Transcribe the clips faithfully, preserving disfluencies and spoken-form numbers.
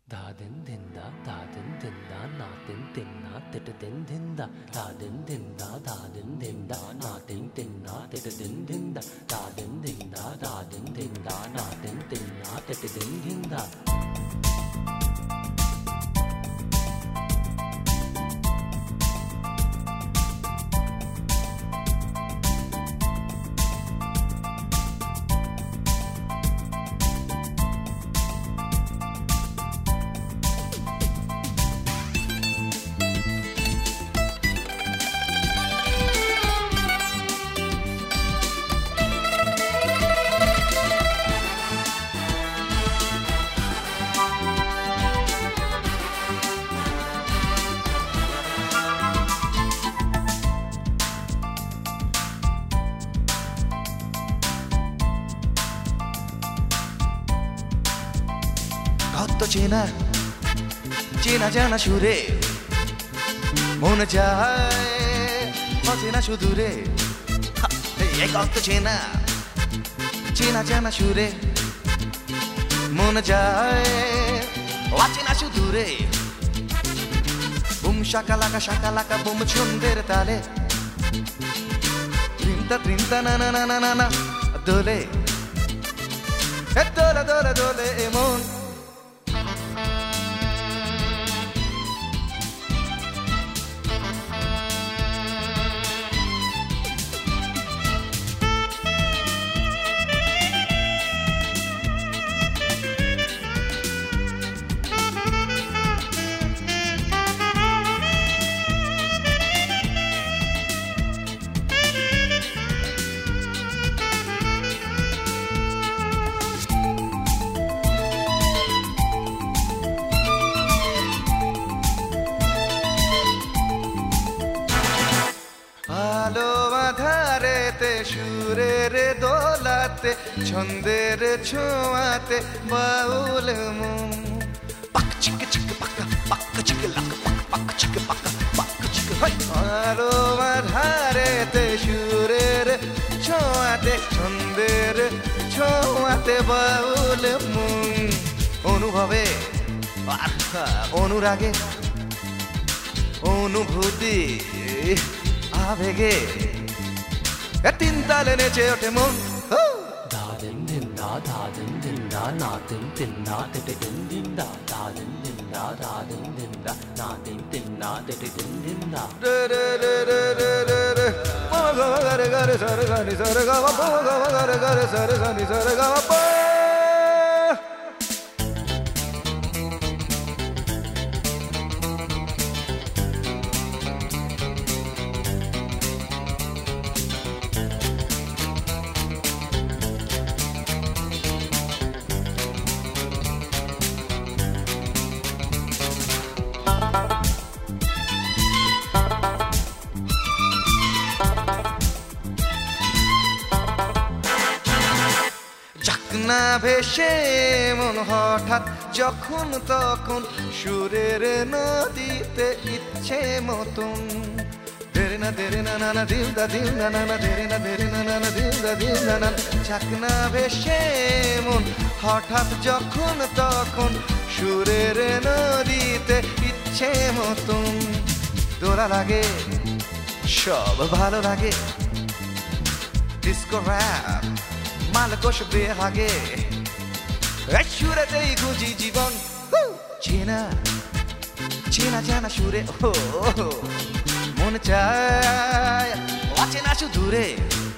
Da din din da da din din da na din din na tita din din da da din din da da din din da na din din na tita din din da da din din da da din din da na din din na tita din din da. কত চেনা চেনা জানা সুরে মনে যায় অচেনা সুদূরে এই কত চেনা চেনা জানা সুরে মনে যায় অচেনা সুদূরে বুম শাকালাকা শাকালাকা বুম ছন্দের তালে ত্রিনতা ত্রিনতা না না না না না দোলে এ দোলে দোলে দোলে এমন আলো আধারেতে সুরের দোলাতে ছন্দের ছোঁয়াতে বাউল মন পাক চিক চিক পাক পাক চিক লাক পাক পাক চিক পাক পাক চিক আলো আধারেতে সুরের ছোঁয়াতে ছন্দের ছোঁয়াতে বাউল মন অনুভবে অনুরাগে অনুভূতি আবেগে তিন তালে নেচে ওঠে মন Da din din da da din din da na din din na tita din din da da din din da da din din da na din din na tita din din da. re re re re re re re ma ga ga re ga re sa re ga ni sa re ga ma pa ga ma ga re ga re sa re sa ni sa re ga ma pa না ভেসে মন হঠাৎ যখন তখন সুরের নদীতে ইচ্ছে মতন দেরে না দেরে না না না দিল দা দিল না না না দেরে না দেরে না না না দিল দা দিল না না চাকনা ভেসে মন হঠাৎ যখন তখন সুরের নদীতে ইচ্ছে মতন দোলা লাগে সব ভালো লাগে ডিস্কো র‍্যাপ মালকোষ বেহাগে সুরেতেই খুঁজি জীবন চেনা চেনা জানা সুরে ও মনে চায় অচেনা সুদূরে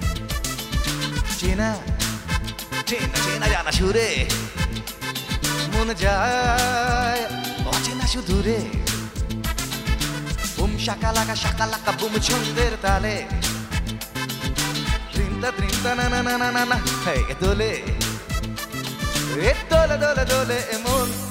চেনা চেনা চেনা জানা সুরে মনে যায় অচেনা সুদূরে বুম শাকালাকা শাকালাকা বুম ছন্দের তালে trinta trinta na na na na na na hey dole e dole dole dole emon